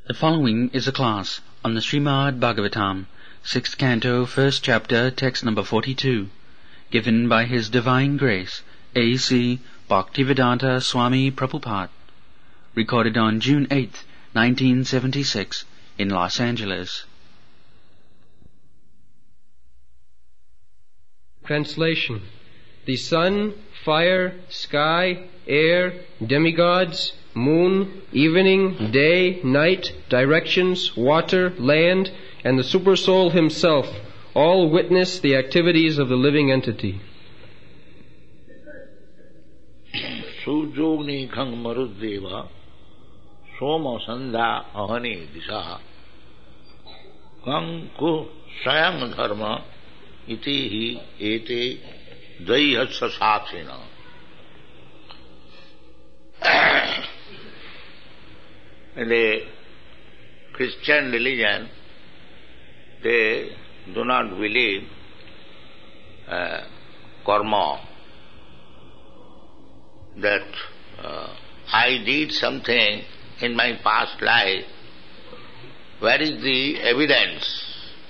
The following is a class on the Srimad Bhagavatam, 6th Canto, 1st Chapter, text number 42, given by His Divine Grace, A.C. Bhaktivedanta Swami Prabhupada, recorded on June 8, 1976, in Los Angeles. Translation. The sun, fire, sky, air, demigods, moon, evening, day, night, directions, water, land, and the Supersoul himself all witness the activities of the living entity. Sujogni khang maruddeva soma sandha ahani disha khang ku sayang dharma iti hi ete daihatsa saksina. In the Christian religion, they do not believe karma, that I did something in my past life. Where is the evidence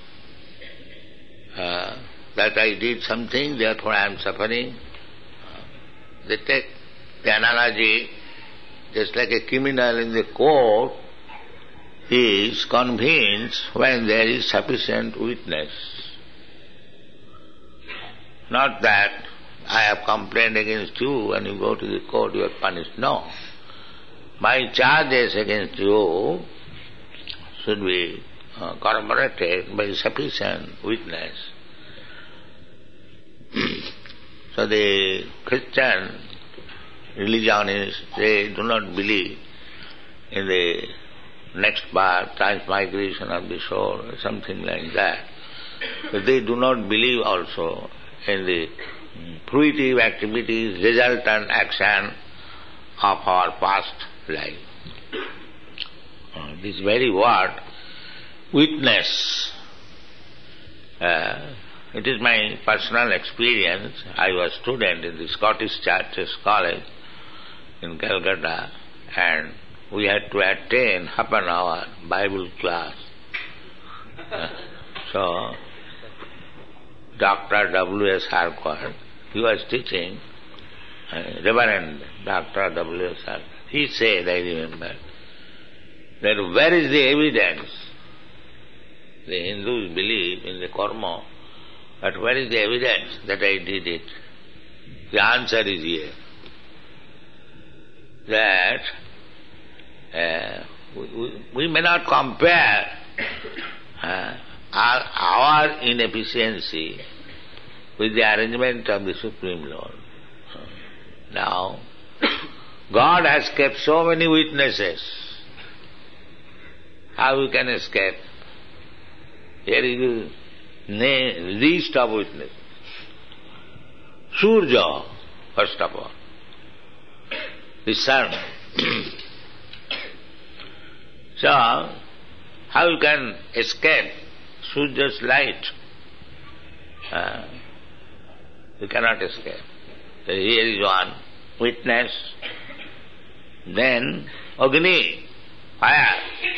that I did something, therefore I am suffering? They take the analogy, just like a criminal in the court is convinced when there is sufficient witness. Not that I have complained against you, when you go to the court you are punished. No. My charges against you should be corroborated by sufficient witness. So the Christian religionists, they do not believe in the next birth, transmigration of the soul, or something like that. But they do not believe also in the fruitive activities, resultant action of our past life. This very word, witness, it is my personal experience. I was a student in the Scottish Churches College in Calcutta, and we had to attend half an hour Bible class. So, Dr. W.S. Harcourt, he was teaching, Reverend Dr. W.S. Harcourt. He said, I remember, that where is the evidence? The Hindus believe in the karma, but where is the evidence that I did it? The answer is here. That we may not compare our inefficiency with the arrangement of the Supreme Lord. Now, God has kept so many witnesses. How we can escape? Here is the least of witnesses. Surya, first of all. The sun. So, how you can escape Surya's light? You cannot escape. So here is one witness. Then Agni, fire.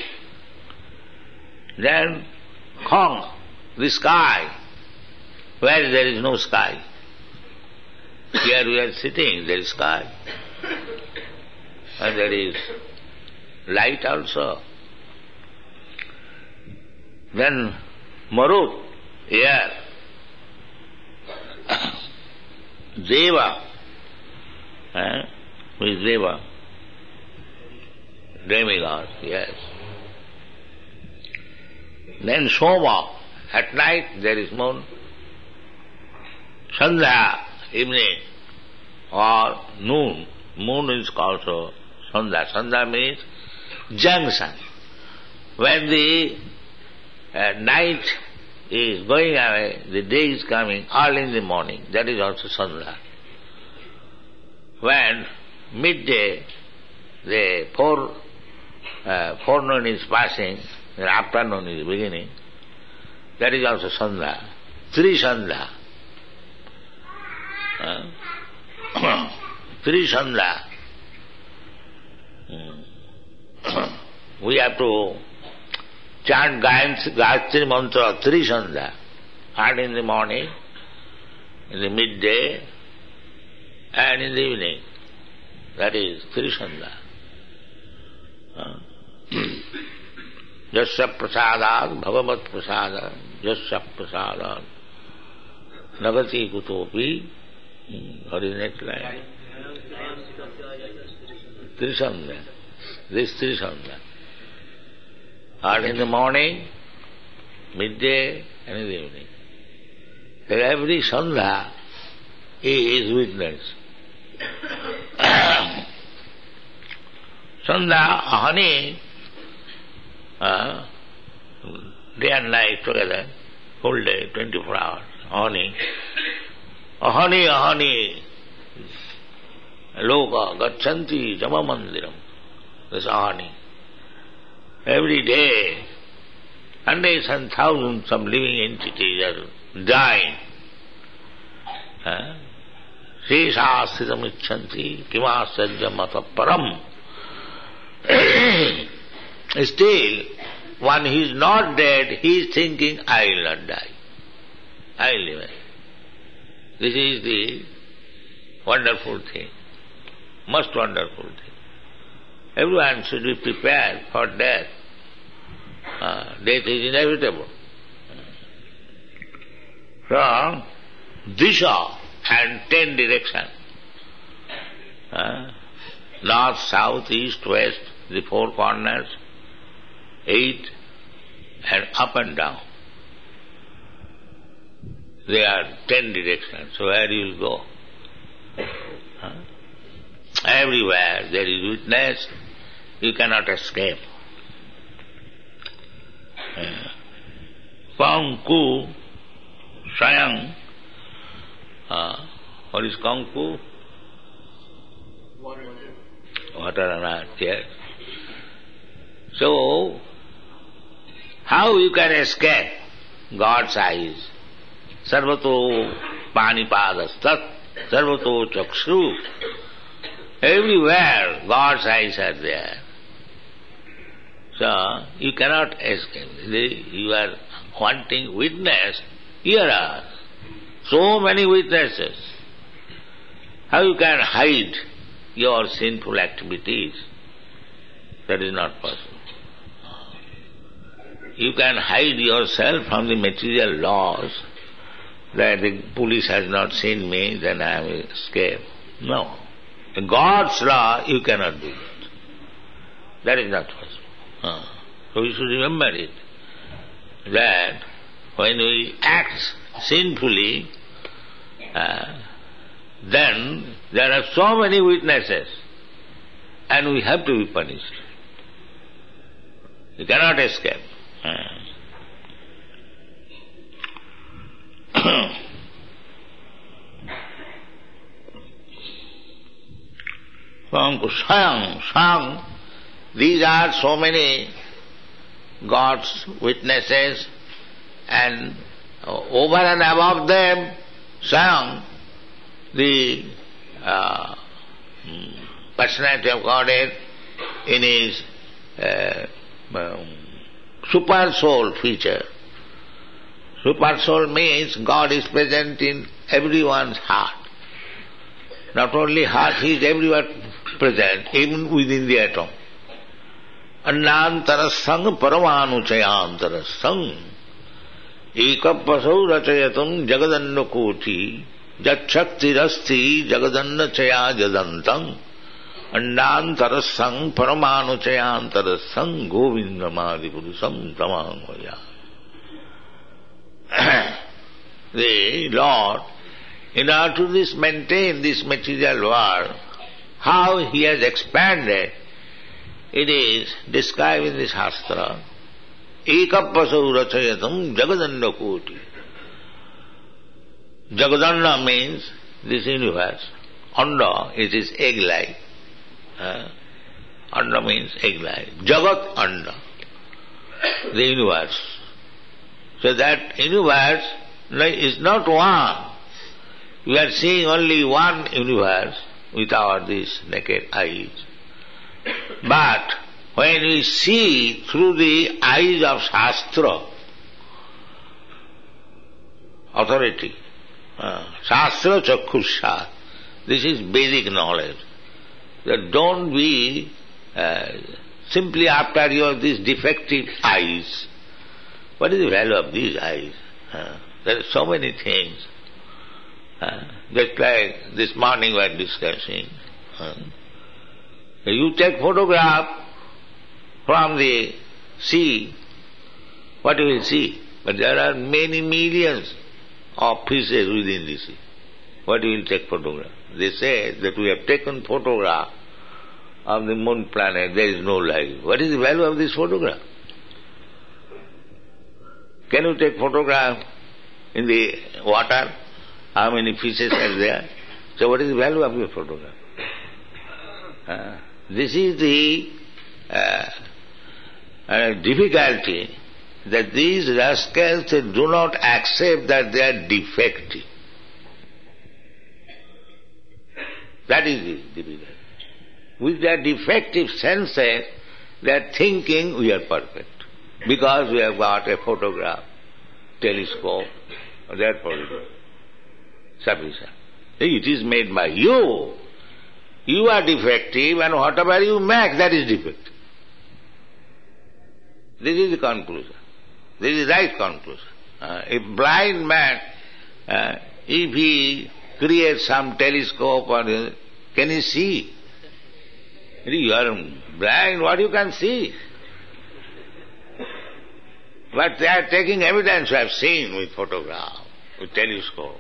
Then Khang, the sky, where there is no sky. Here we are sitting, there is sky. And there is light also. Then Marut, air. Deva, who is Deva? Demigod, yes. Then Soma, at night there is moon. Sandhya, evening, or noon. Moon is also Sandhya. Sandhya means junction. When the night is going away, the day is coming early in the morning. That is also Sandhya. When midday, the forenoon is passing, the afternoon is beginning, that is also Sandhya. Tri Sandhya. Tri Sandhya. We have to chant Gayatri Mantra 3 Sandhya, and in the morning, in the midday, and in the evening. That is 3 Sandhya. Jasya prasadat bhagavat prasadat, jasya prasadat nagati kutopi. What is next line? 3 Sandhya. This 3 Sandhya. And in the morning, midday, and in the evening. So every Sandhya is witness. Sandhya, ahani, day and night together, whole day, 24 hours, ahani. Ahani, ahani, loka, gachanti, jama mandiram. This ahani. Every day, hundreds and thousands of living entities are dying. Shesha sthitam icchanti, kimasajya mata param. Still, when he is not dead, he is thinking, I will not die. I will live. This is the wonderful thing, most wonderful thing. Everyone should be prepared for death. Death is inevitable. From Disha and 10 directions, north, south, east, west, the 4 corners, 8, and up and down. There are 10 directions, so where you will go? Everywhere there is witness, you cannot escape. Kangku, Sayang, what is Kangku? Water and earth, yes. So, how you can escape God's eyes? Sarvato panipadastat, sarvato chakshu. Everywhere God's eyes are there. So, you cannot escape. You are wanting witness. Here are so many witnesses. How you can hide your sinful activities? That is not possible. You can hide yourself from the material laws, that the police has not seen me, then I will escape. No. In God's law, you cannot do that. That is not possible. So you should remember it, that when we act sinfully, then there are so many witnesses, and we have to be punished. You cannot escape. Sayang, these are so many God's witnesses, and over and above them, Sayang, the personality of Godhead in his super soul feature. Super soul means God is present in everyone's heart. Not only heart, he is everywhere present, even within the atom. Annantarasang paramanuchayantarasang ekapasau rachayatam jagadannakoti jachaktirasti jagadannachaya jadantang annantarasang paramanuchayantarasang govindamadi tamangvaya. The Lord, in order to maintain this material world, how He has expanded, it is described in the Shastra. Ekapasau rachayatam jagadannakoti. Jagadanna means this universe. Anda, it is egg-like. Anda means egg-like. Jagat Anda, the universe. So that universe is not one. We are seeing only one universe with our these naked eyes. But when we see through the eyes of Shastra, authority, Shastra Chakkhusha, this is basic knowledge. That don't be simply after your these defective eyes. What is the value of these eyes? There are so many things. Just like this morning we are discussing. You take photograph from the sea, what you will see? But there are many millions of fishes within the sea. What you will take photograph? They say that we have taken photograph of the moon planet, there is no life. What is the value of this photograph? Can you take photograph in the water? How many fishes are there? So what is the value of your photograph? This is the difficulty, that these rascals do not accept that they are defective. That is the difficulty. With their defective senses, they are thinking we are perfect. Because we have got a photograph, telescope, therefore it is sufficient. It is made by you. You are defective, and whatever you make, that is defective. This is the conclusion. This is the right conclusion. If blind man, if he creates some telescope, can he see? You are blind, what you can see? But they are taking evidence we have seen with photograph, with telescope.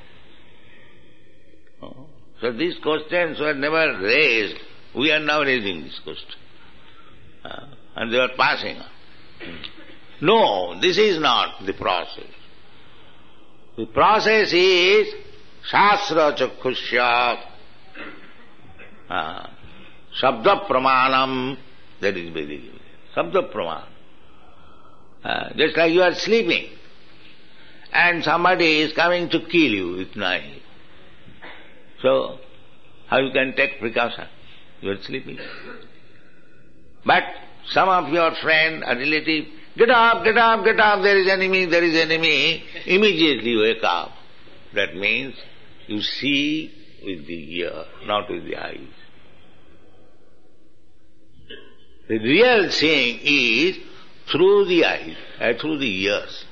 So these questions were never raised. We are now raising this question. And they are passing on. No, this is not the process. The process is Shastra Chakkhusya, Sabda Pramanam, that is Vedic. Sabda Pramanam. Just like you are sleeping, and somebody is coming to kill you with knife. So, how you can take precaution? You are sleeping. But some of your friend or relative, get up, get up, get up, there is enemy, immediately you wake up. That means you see with the ear, not with the eyes. The real seeing is through the eyes, through the ears.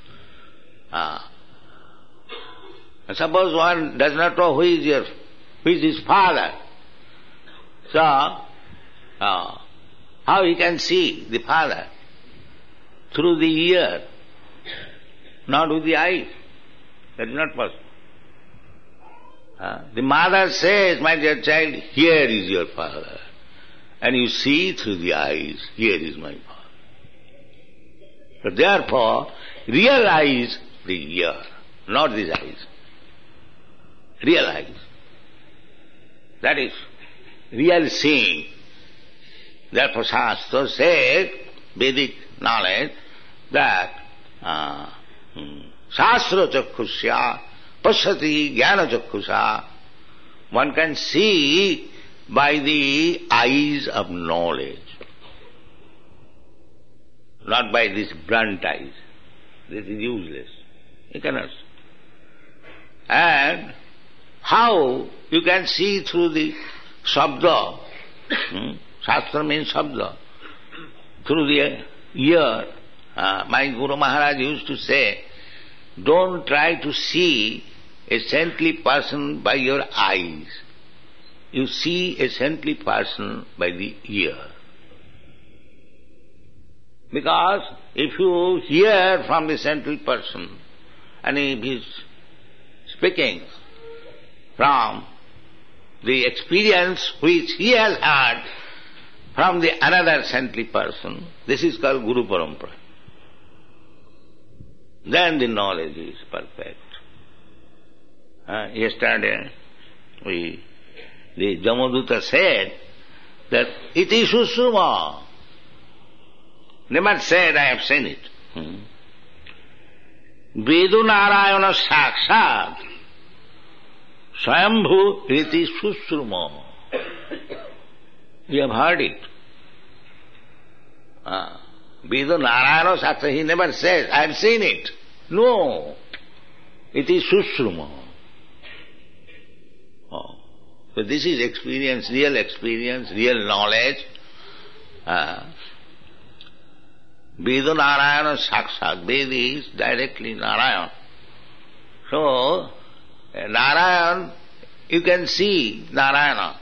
Suppose one does not know who is his father. So, how he can see the father? Through the ear, not with the eyes. That is not possible. The mother says, my dear child, here is your father. And you see through the eyes, here is my father. So therefore, real eyes, the ear, not these eyes. Real eyes. That is real seeing. Therefore Shastra says, Vedic knowledge, that Shastra Chakkhusya, Pashyati Jnana Chakkhusha, one can see by the eyes of knowledge, not by these blunt eyes. This is useless. You cannot see. And how you can see through the Sabda, Shastra means Sabda, through the ear. My Guru Maharaj used to say, don't try to see a saintly person by your eyes. You see a saintly person by the ear. Because if you hear from the saintly person, and if he is speaking from the experience which he has had from the another saintly person, this is called Guru Parampara. Then the knowledge is perfect. Yesterday, the Jamaduta said that iti susuma. Never said I have seen it. Vedu Narayana Sakshat Swayambhu iti susuma. We have heard it. Veda Narayana Shastra, he never says, I have seen it. No. It is Sushruma. So this is experience, real knowledge. Veda Narayana Sakshat. Veda is directly Narayan. So, Narayan, you can see Narayana.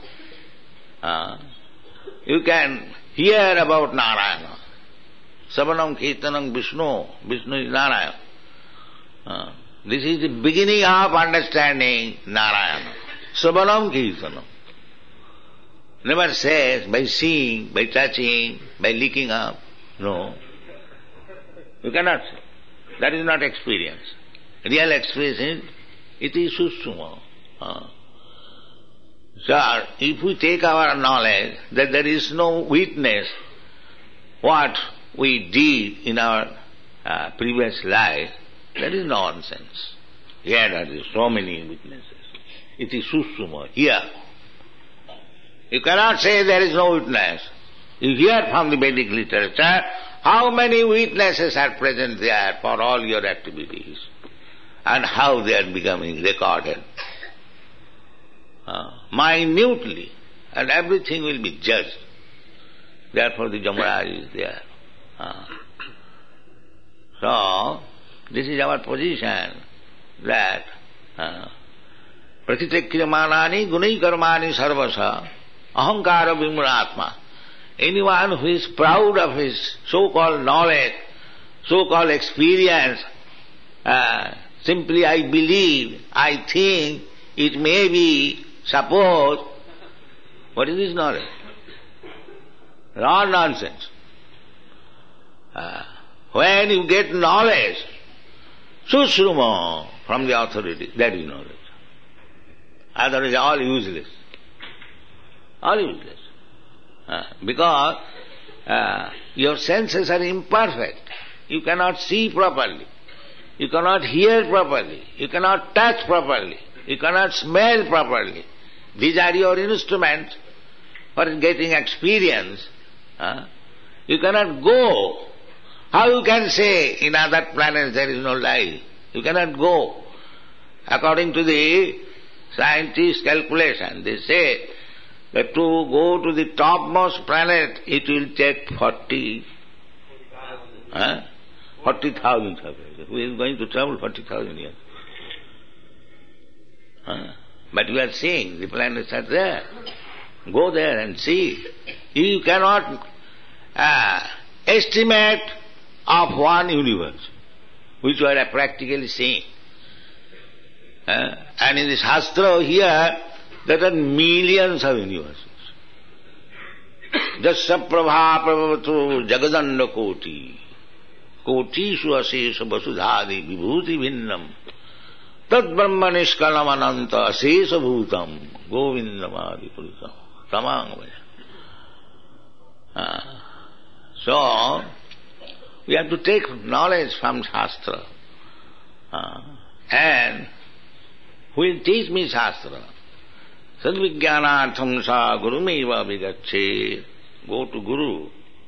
You can hear about Narayana. Savanam Kirtanam Vishnu. Vishnu is Narayana. This is the beginning of understanding Narayana. Savanam Kirtanam. Never says by seeing, by touching, by licking up. No. You cannot say. That is not experience. Real experience is, it is Sushruma. So, if we take our knowledge that there is no witness what we did in our previous life, that is nonsense. Here there is so many witnesses. It is Sushruma, here. You cannot say there is no witness. You hear from the Vedic literature how many witnesses are present there for all your activities and how they are becoming recorded. Minutely, and everything will be judged. Therefore the Jamaraj is there. So, this is our position, that Prakritakriyamanani gunai karmani sarvasa ahankara vimuratma. Anyone who is proud of his so-called knowledge, so-called experience, simply I believe, I think, it may be, suppose, what is this knowledge? All nonsense. When you get knowledge, Sushruma from the authority, that is knowledge. Otherwise all useless. All useless. Because your senses are imperfect. You cannot see properly. You cannot hear properly. You cannot touch properly. You cannot smell properly. These are your instruments for getting experience. You cannot go. How you can say in other planets there is no life? You cannot go. According to the scientists' calculation, they say that to go to the topmost planet, it will take 40,000 years. Who is going to travel 40,000 years? But you are seeing, the planets are there. Go there and see. You cannot estimate of one universe, which you are practically seeing. And in the Shastra here, there are millions of universes. Jasya prabha prabhavatu jagadanda koti, kotishu asesha vasudhadi vibhuti bhinnam, tad brahma nishkalam ananta asesha bhutam, govindamadi purutam, tamangvaya. So, we have to take knowledge from Shastra. And who will teach me Shastra? Sadvijnanatham sa gurumeva vigache. Go to Guru.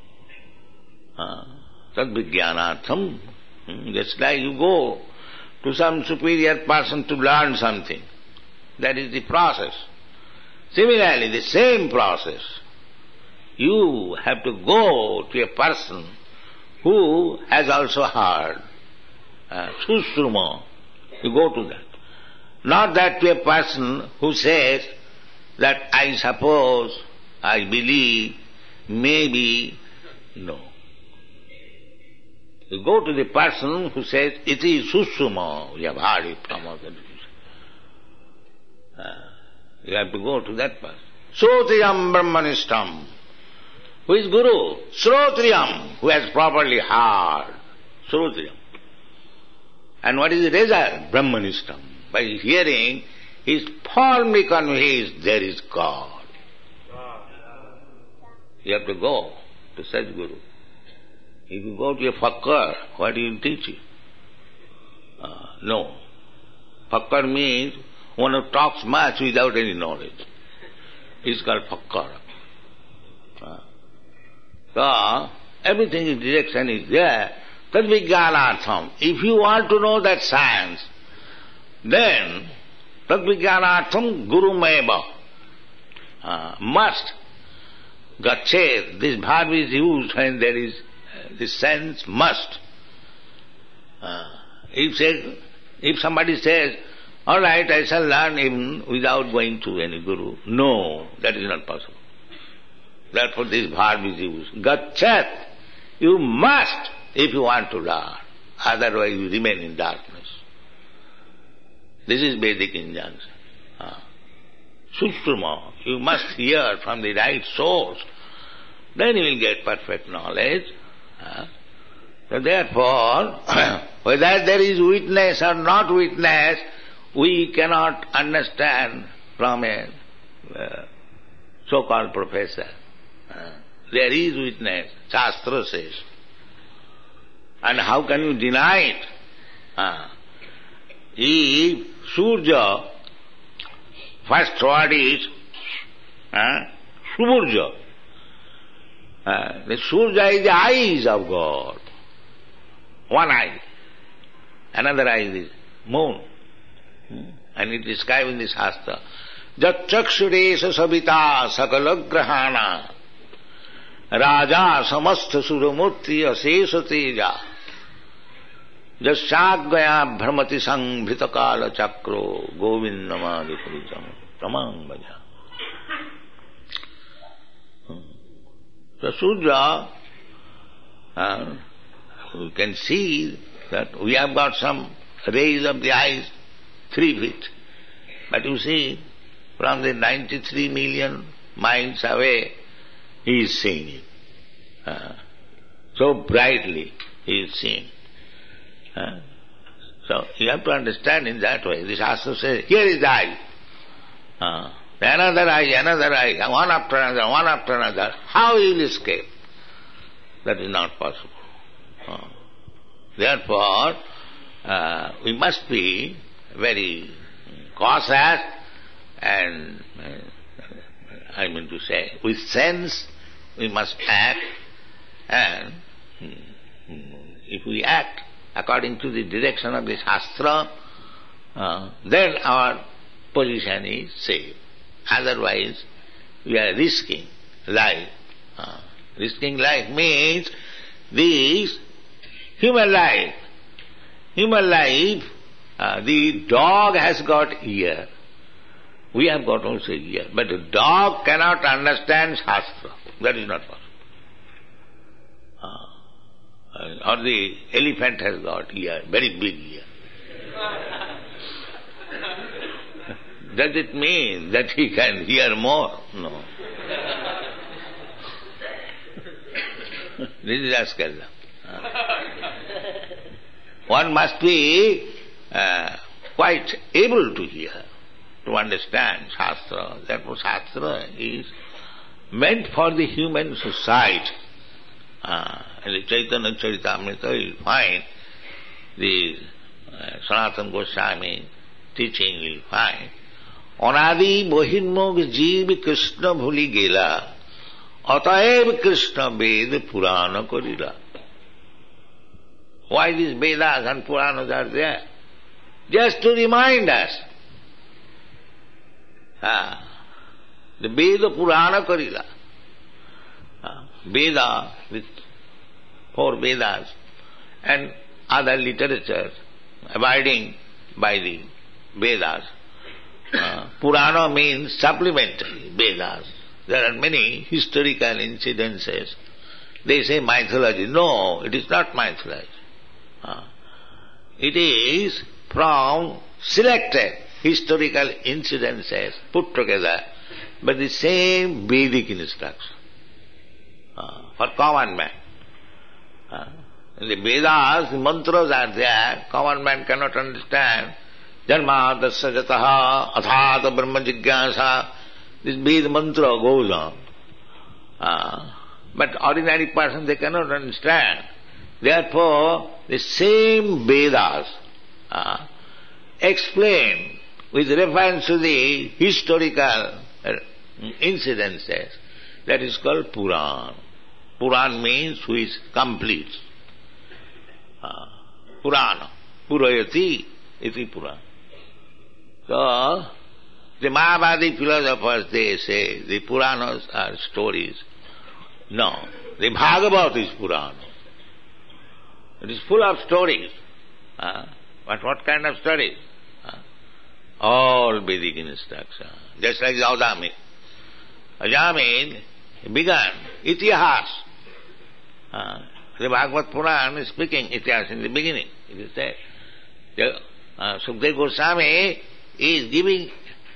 Sadvijnanatham. Just like you go to some superior person to learn something. That is the process. Similarly, the same process. You have to go to a person who has also heard. Sushruma. You go to that. Not that to a person who says that I suppose, I believe, maybe, no. You go to the person who says, it is Sushruma, we have heard it from other people. You have to go to that person. Srotriyam Brahmanistam. Who is Guru? Srotriyam, who has properly heard. Srotriyam. And what is the result? Brahmanistam. By hearing, he is firmly convinced there is God. You have to go to such Guru. If you go to a Fakkar, what do you teach you? No. Fakkar means one who talks much without any knowledge. He is called Fakkar. So, everything is direction is there. Tad vijnanartham. If you want to know that science, then tad vijnanartham gurumeva. Must. Gachet. This verb is used when there is this sense must. If somebody says, all right, I shall learn even without going to any guru. No, that is not possible. Therefore this verb is used. Gachet. You must if you want to learn. Otherwise you remain in darkness. This is Vedic injunction. Sushruta. You must hear from the right source. Then you will get perfect knowledge. So therefore, whether there is witness or not witness, we cannot understand from a so-called professor. There is witness, Shastra says. And how can you deny it? If Surya, first word is Suburja. The Surya is the eyes of God. One eye. Another eye is moon. And it is described in the Shastra. Jat chakshuresa sabita sakalagrahana raja samastha suramurti asesa teja jasyagaya bhramati sanghritakala chakro govindamadi purutam tamang bhaja. So Surya, you can see that we have got some rays of the eyes 3 feet. But you see, from the 93 million miles away, he is seeing it. So brightly he is seeing. So you have to understand in that way. The Shastra says, here is the eye. Another eye, one after another, one after another. How he will escape? That is not possible. Therefore, we must be very cautious and, I mean to say, with sense we must act, and if we act according to the direction of the Shastra, then our position is safe. Otherwise, we are risking life. Risking life means this human life. Human life, the dog has got ear. We have got also ear. But the dog cannot understand Shastra. That is not possible. Or the elephant has got ear, very big ear. Does it mean that he can hear more? No. This is Askalda. One must be quite able to hear, to understand Shastra. Therefore Shastra is meant for the human society. In the Chaitanya Charitamrita you will find the Sanatana Goswami teaching, you will find Anadi Bohinmog Jeev Krishna Bhuli Gela Ataev Krishna Ved Purana Korila. Why these Vedas and Puranas are there? Just to remind us. The Veda Purana Korila. Veda with 4 Vedas and other literatures abiding by the Vedas. Purana means supplementary Vedas. There are many historical incidences. They say mythology. No, it is not mythology. It is from selected historical incidences put together by the same Vedic instruction for common man. In the Vedas, the mantras are there, common man cannot understand. Janma dasya jataha athata brahma jigyasa. This Veda mantra goes on. But ordinary person, they cannot understand. Therefore, the same Vedas explain with reference to the historical incidences. That is called Puran. Puran means who is complete. Purana. Purayati iti Purana. So, the Mayavadi philosophers, they say the Puranas are stories. No, the Bhagavad is Purana. It is full of stories. But what kind of stories? All Vedic instruction. Just like Ajami. Ajami began Itihas. The Bhagavad Puran is speaking Itihas in the beginning. It is there. Sukadeva Goswami is giving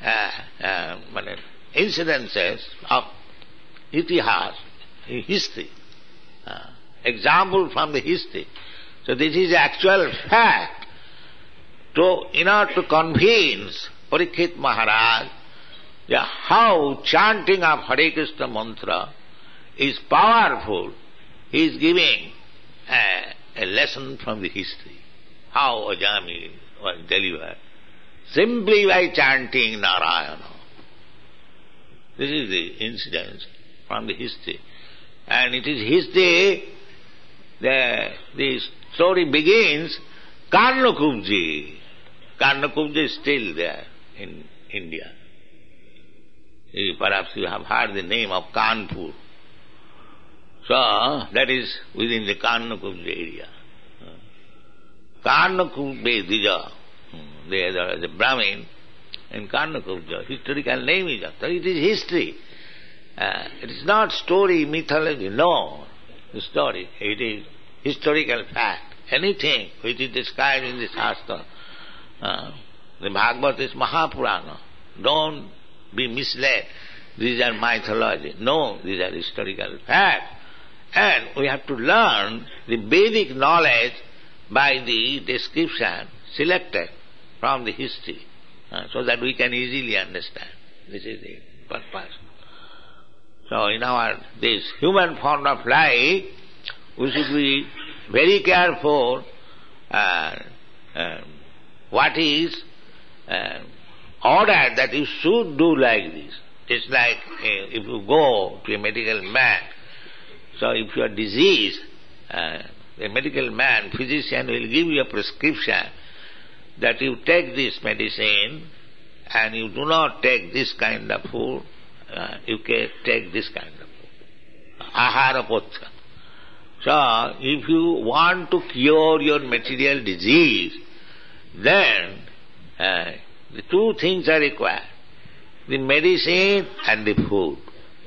incidences of Itihas, history, example from the history. So this is actual fact. In order to convince Parikshit Maharaj how chanting of Hare Krishna mantra is powerful, he is giving a lesson from the history. How Ajami was delivered simply by chanting Narayana. This is the incident from the history. And it is history, the story begins, Karnakubji. Karnakubji is still there in India. Perhaps you have heard the name of Kanpur. So, that is within the Karnakubji area. Karnakubji Dija, there is a Brahmin in Karnakubja. Historical name is after. It is history. It is not story, mythology. No, the story. It is historical fact. Anything which is described in the Shastra, the Bhagavad is Mahapurana. Don't be misled. These are mythology. No, these are historical facts. And we have to learn the Vedic knowledge by the description selected from the history, so that we can easily understand. This is the purpose. So in this human form of life, we should be very careful what is ordered that you should do like this. It's like if you go to a medical man, so if you are diseased, a medical man, physician will give you a prescription that you take this medicine and you do not take this kind of food, you can take this kind of food. Ahara potha. So, if you want to cure your material disease, then the two things are required, the medicine and the food.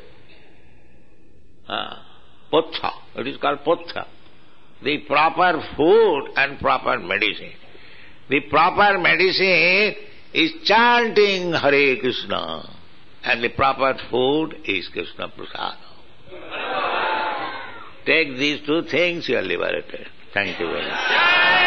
Potha, it is called potha. The proper food and proper medicine. The proper medicine is chanting Hare Krishna, and the proper food is Krishna Prasada. Take these two things, you are liberated. Thank you very much.